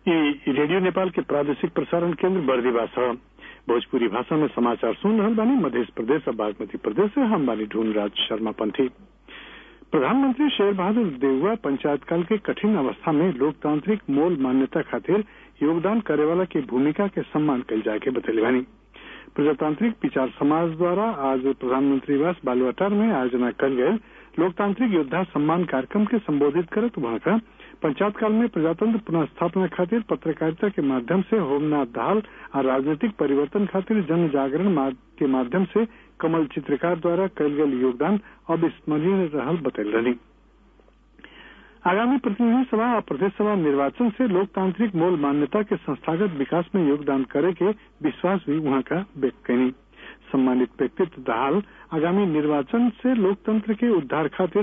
Radio Nepal के प्रादेशिक प्रसारण केंद्र बर्दिवा छ। भोजपुरी भाषा में समाचार सुन रहल बानी। मध्य प्रदेश और बागमती प्रदेश से हम बानी ढूंढराज शर्मा पंथी। प्रधानमंत्री शेर बहादुर देउवा पंचायत काल के कठिन अवस्था में लोकतांत्रिक मोल मान्यता खातिर योगदान करे वाला की भूमिका के सम्मान कल जाए के बतैले बानी। प्रजातांत्रिक विचार समाज द्वारा आज प्रधानमंत्री आवास बालुवाटार में आयोजना कल गए लोकतांत्रिक योद्धा सम्मान कार्यक्रम के संबोधित करत वहां का पंचायत काल में प्रजातंत्र पुनः स्थापना खातिर पत्रकारिता के माध्यम से होमनाथ दाहाल और राजनीतिक परिवर्तन खातिर जन जागरण के माध्यम से कमल चित्रकार द्वारा कल गए योगदान अविस्मरणीय रहल बतैल रही। आगामी प्रतिनिधि सभा और प्रदेश सभा निर्वाचन से लोकतांत्रिक मोल मान्यता के संस्थागत विकास में योगदान करे के विश्वास भी वहां का व्यक्त करी। सम्मानित व्यक्तित्व दाहाल आगामी निर्वाचन से लोकतंत्र के उद्धार खातिर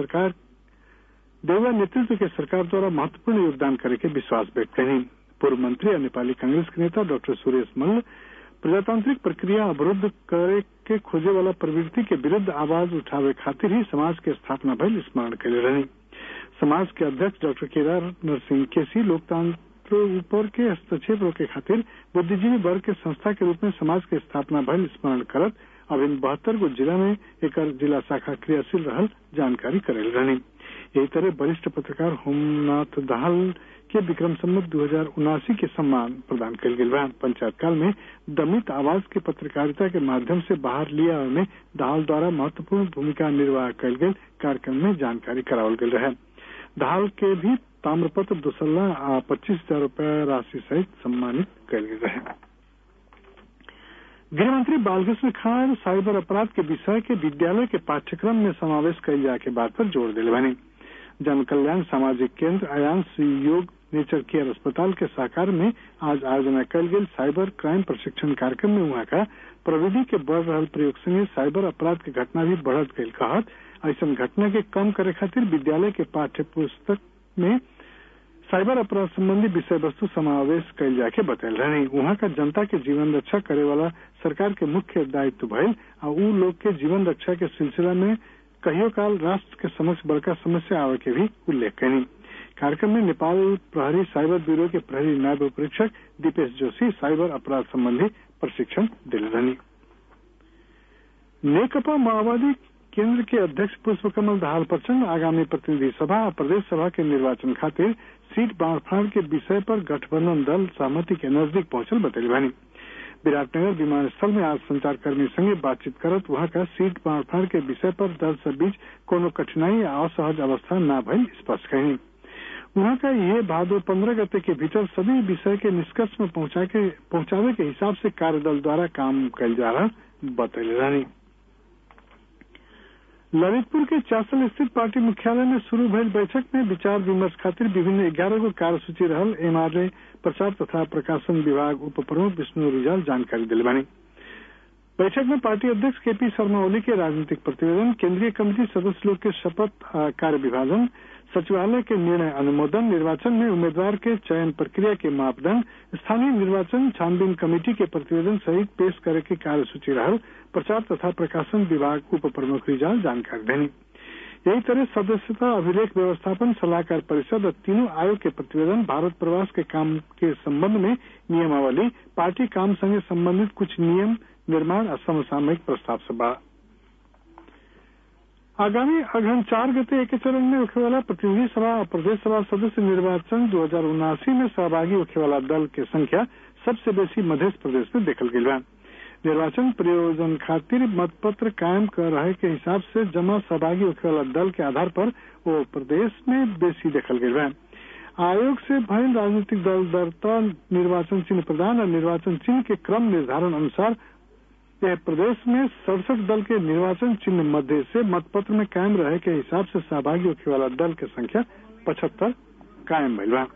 देउवा नेतृत्व के सरकार द्वारा महत्वपूर्ण योगदान करे के विश्वास व्यक्त करी। पूर्व मंत्री और नेपाली कांग्रेस के नेता डॉक्टर सुरेश मल्ल प्रजातांत्रिक प्रक्रिया अवरुद्ध करे के खोजे वाला प्रवृत्ति के विरुद्ध आवाज उठावे खातिर ही समाज के स्थापना भइल स्मरण कैले रही। समाज के अध्यक्ष डॉक्टर केदार नरसिंह केसी लोकतंत्र ऊपर के हस्तक्षेप रोके खातिर बुद्धिजीवी वर्ग के संस्था के रूप में समाज के स्थापना भइल स्मरण करत अब इन 72 गो जिला में एक जिला शाखा क्रियाशील रहल जानकारी करेल रही। यही तरह वरिष्ठ पत्रकार होमनाथ दाहाल के विक्रम संवत 2079 के सम्मान प्रदान कल गया। पंचायत काल में दमित आवाज के पत्रकारिता के माध्यम से बाहर लिया में दाहाल द्वारा महत्वपूर्ण भूमिका निर्वाह कल गए कार्यक्रम में जानकारी करावल गई रहे। दाहाल के भी ताम्रपत्र 2,25,000 रूपये राशि सहित सम्मानित कल गए रहे। गृहमंत्री बालकृष्ण खान साइबर अपराध के विषय के विद्यालय के पाठ्यक्रम में समावेश कल जाए के बात पर जोर दिले बनी। जन कल्याण सामाजिक केंद्र आयांश योग नेचर केयर अस्पताल के साकार में आज आयोजना कल गई साइबर क्राइम प्रशिक्षण कार्यक्रम में वहां का प्रविधि के बढ़ रहल प्रयोग संगे साइबर अपराध के घटना भी बढ़त गई कहत ऐसा घटना के कम करे खातिर विद्यालय के पाठ्य पुस्तक में साइबर अपराध संबंधी विषय वस्तु समावेश कल जाके बतायल रहे। वहां का जनता के जीवन रक्षा करे वाला सरकार के मुख्य दायित्व भइल और उ लोग के जीवन रक्षा के सिलसिला में कहियो काल राष्ट्र के समक्ष बड़का समस्या आवे के भी उल्लेख करी। कार्यक्रम में नेपाल प्रहरी साइबर ब्यूरो के प्रहरी नायब उपरीक्षक दीपेश जोशी साइबर अपराध संबंधी प्रशिक्षण दिले रही। नेकपा माओवादी केंद्र के अध्यक्ष पुष्पकमल दाहाल प्रचंड आगामी प्रतिनिधि सभा और प्रदेश सभा के निर्वाचन खातिर सीट बांटफांट के विषय पर गठबंधन दल सहमति के नजदीक पहुंचल बतैले बानी। विराटनगर विमानस्थल में आज संचारकर्मी संगे बातचीत करत वहां का सीट बांटफांट के विषय पर दल से बीच कोनो कठिनाई या असहज अवस्था न भइल स्पष्ट कही। वहां का ये भादो 15 गते के भीतर सभी विषय के निष्कर्ष में पहुंचावे के हिसाब से कार्यदल द्वारा काम कल जा रहा बतैले रही। ललितपुर के चासल स्थित पार्टी मुख्यालय में शुरू भइल बैठक में विचार विमर्श खातिर विभिन्न 11 गो कार्यसूची रहल एमआरए प्रचार तथा प्रकाशन विभाग उप प्रमुख विष्णु रिजाल जानकारी दिले बानी। बैठक में पार्टी अध्यक्ष केपी शर्मा ओली के राजनीतिक प्रतिवेदन, केंद्रीय कमेटी सदस्य लोग के शपथ कार्य विभाजन, सचिवालय के निर्णय अनुमोदन, निर्वाचन में उम्मीदवार के चयन प्रक्रिया के मापदंड, स्थानीय निर्वाचन छानबीन कमेटी के प्रतिवेदन सहित पेश करे के कार्यसूची रहल प्रचार तथा प्रकाशन विभाग उप प्रमुख रिजाल जानकारी देनी। यही तरह सदस्यता अभिलेख व्यवस्थापन सलाहकार परिषद और तीनों आयोग के प्रतिवेदन, भारत प्रवास के काम के संबंध में नियमावली, पार्टी काम संगे संबंधित कुछ नियम निर्माण और समसामयिक प्रस्ताव सभा। आगामी अगहन 4 गते एक चरण में होने वाला प्रतिनिधि सभा और प्रदेश सभा सदस्य निर्वाचन 2079 में सहभागी होने वाला दल की संख्या सबसे बेसी मध्य प्रदेश में देखल गई है। निर्वाचन प्रयोजन खातिर मतपत्र कायम कर रहे के हिसाब से जमा सहभागी होने वाला दल के आधार पर वो प्रदेश में बेसी देखल गई है। आयोग से भइल राजनीतिक दल दरता, निर्वाचन चिन्ह प्रदान और निर्वाचन चिन्ह के क्रम निर्धारण अनुसार यह प्रदेश में 67 दल के निर्वाचन चिन्ह मध्य से मतपत्र में कायम रहे के हिसाब से सहभागी होने वाला दल की संख्या 75 कायम भइल बा।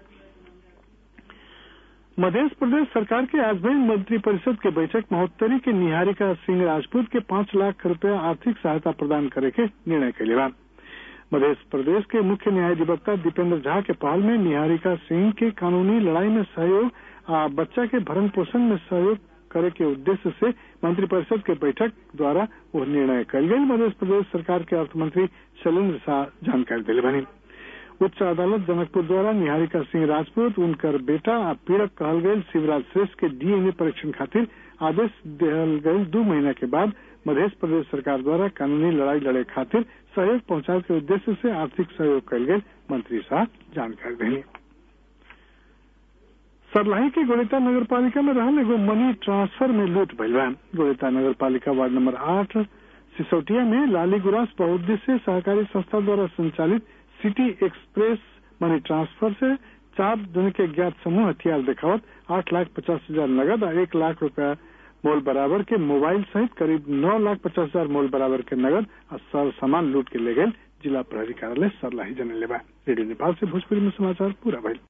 मध्य प्रदेश सरकार के आज भइल मंत्रिपरिषद के बैठक महोत्तरी के निहारिका सिंह राजपूत के 5 लाख रुपया आर्थिक सहायता प्रदान करे के निर्णय कैले बा। मध्य प्रदेश के मुख्य न्यायाधिवक्ता दीपेंद्र झा के पहल में निहारिका सिंह के कानूनी लड़ाई में सहयोग और बच्चा के भरण पोषण में सहयोग करे के उद्देश्य से मंत्रिपरिषद के बैठक द्वारा वो निर्णय कल गई। मध्य प्रदेश सरकार के अर्थ मंत्री शैलेंद्र शाह जानकारी दिले बनी। उच्च अदालत जनकपुर द्वारा निहारिका सिंह राजपूत उनकर बेटा आ पीड़क कहल गये शिवराज श्रेष्ठ के डीएनए परीक्षण खातिर आदेश दिहल गये 2 महीना के बाद मध्य प्रदेश सरकार द्वारा कानूनी लड़ाई लड़े खातिर सहयोग पहुंचावे के उद्देश्य से आर्थिक सहयोग कल गये मंत्री शाह जानकारी दिली। सर्लाही के गोड़िता नगर पालिका में रहल एगो मनी ट्रांसफर में लूट भइल बा। गोड़िता नगर पालिका वार्ड नंबर 8 सिसौटिया में लाली गुरास बहुउद्देश्य सहकारी संस्था द्वारा संचालित सिटी एक्सप्रेस मनी ट्रांसफर से 4 जन के ज्ञात समूह हथियार दिखावत 8,50,000 नगद और 1 लाख रुपया मोल बराबर के मोबाइल सहित करीब 9,50,000 मोल बराबर के नगद और सामान लूट के ले गये। जिला प्रहरी कार्यालय सर्लाही जनले बा। रेडियो नेपाल से भोजपुरी में समाचार पूरा भइल।